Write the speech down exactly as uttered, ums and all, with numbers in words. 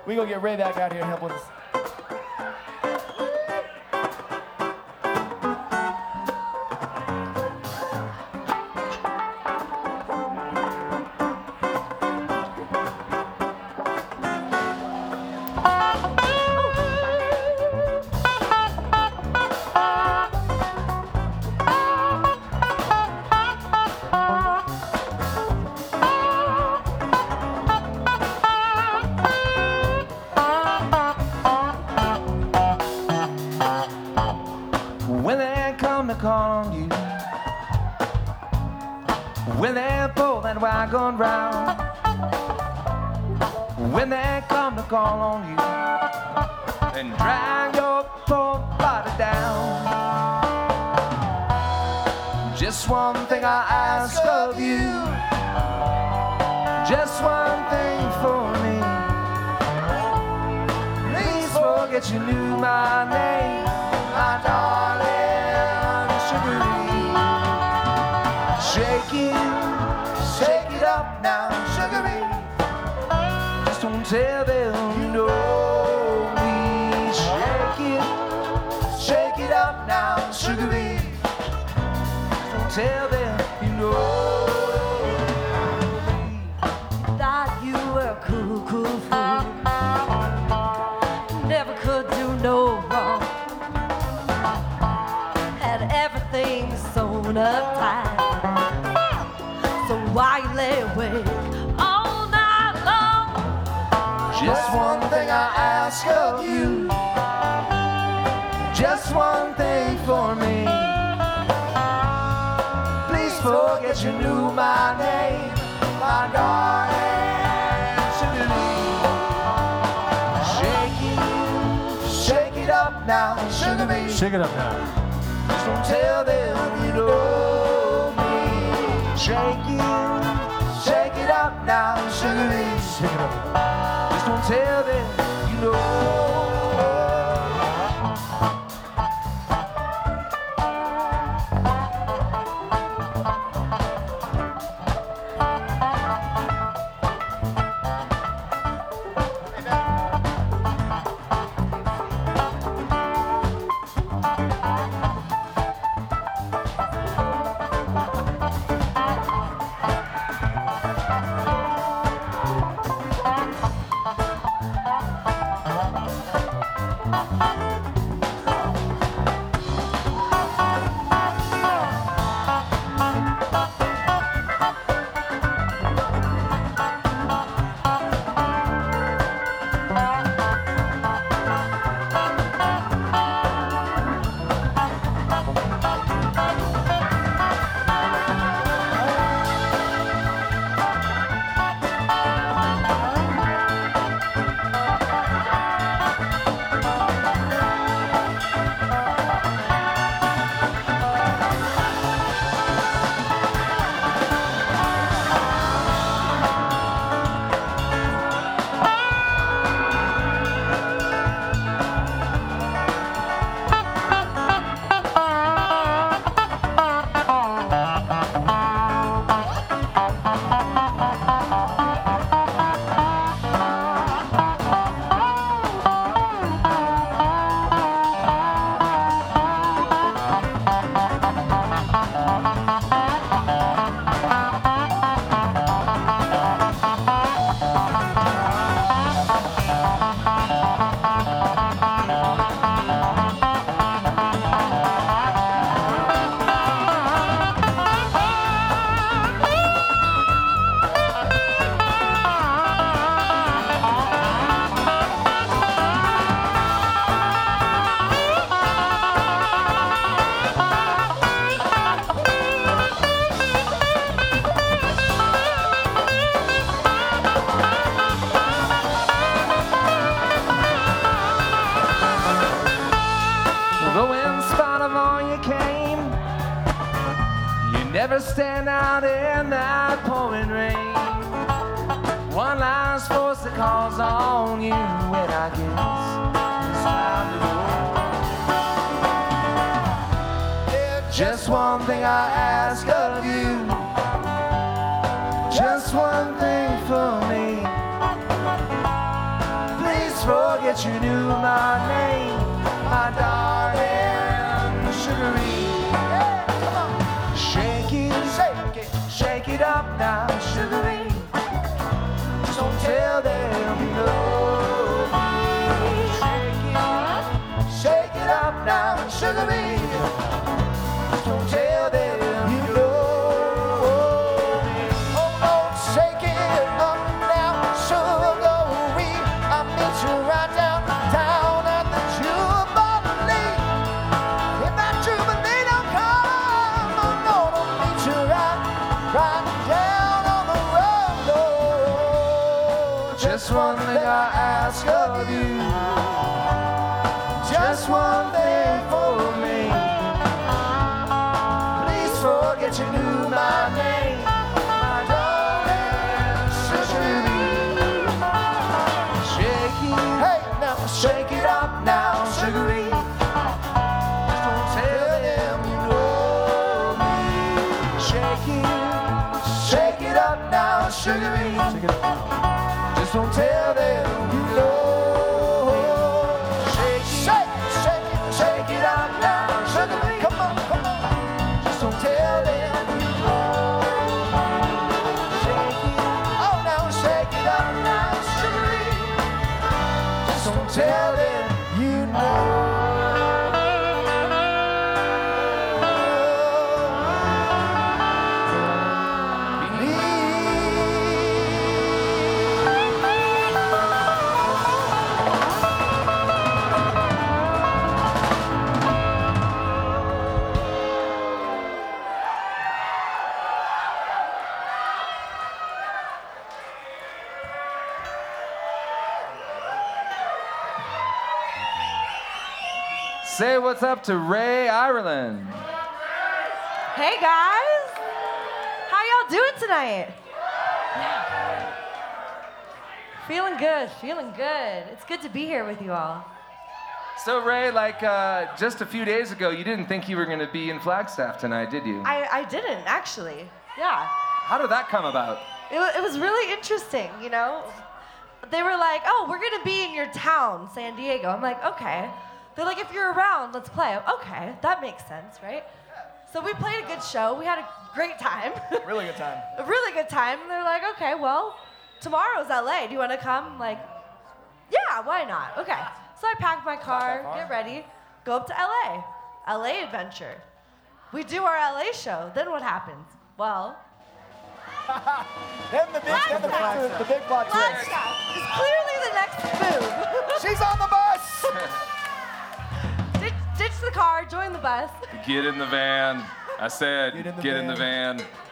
We gonna get Ray back out here and help with us. When they come to call on you, when they pull that wagon round, when they come to call on you and drag your poor body down, just one thing I ask of you, just one thing for me. Please forget you knew my name, my darling. Shake it, shake it up now, sugary. Just don't tell them you know me. Shake it, shake it up now, sugary. Just don't tell them you know me. Thought you were a cool, cool fool. Never could do no wrong. Had everything sewn up tight. So why you lay awake all night long? Just one thing I ask of you, just one thing for me. Please forget you knew my name, my darling Sugar Bee. Shake it, shake it up now, Sugar Bee. Shake it up now. Just don't tell them you know me. Shake it, shake it up now, Sugar Bee. Shake it up. Just don't tell them you know. Never stand out in that pouring rain. One last force that calls on you, and I guess it's time to go. Yeah, just one thing I ask of you, just one thing for me. Please that you knew my name, my darling Sugaree. Yeah, come on. Shake it, shake it, shake it up now, Sugaree. Just don't tell them you love me. Shake it, shake it up now, Sugaree. Just don't tell them you love me. Oh, Lord, shake it up now, Sugaree. I meet you right down, down at the Jubilee. If that Jubilee don't come, I'm gonna meet you right, right down on the road, Lord. Just one thing I ask of you, just one thing for me. Please forget you knew my name, my darling Sugaree. Shake it, hey, now shake it up now, Sugaree. Just don't tell them you know me. Shake it, shake it up now, Sugaree. Just don't tell them you know. Shake it, shake it, shake it, shake it up now, Sugaree. Come on, come on. Just don't tell them you know. Shake it, oh now shake it up now, Sugaree. Just don't tell them you know. Say what's up to Ray Ireland. Hey guys, how y'all doing tonight? Yeah. Feeling good, feeling good. It's good to be here with you all. So Ray, like uh, just a few days ago, you didn't think you were going to be in Flagstaff tonight, did you? I, I didn't actually, yeah. How did that come about? It, wa- it was really interesting, you know? They were like, oh, we're gonna be in your town, San Diego. I'm like, okay. They're like, if you're around, let's play. Okay, that makes sense, right? So we played a good show. We had a great time. Really good time. A really good time. And they're like, okay, well, tomorrow's L A. Do you want to come? I'm like, yeah, why not? Okay. So I packed my car, get ready, go up to L A. L A adventure. We do our L A show. Then what happens? Well, Then the big, then the big, the big plot twist. Flagstaff is clearly the next move. She's on the bus. ditch, ditch the car, join the bus. Get in the van. I said, Get in the get in the van. van.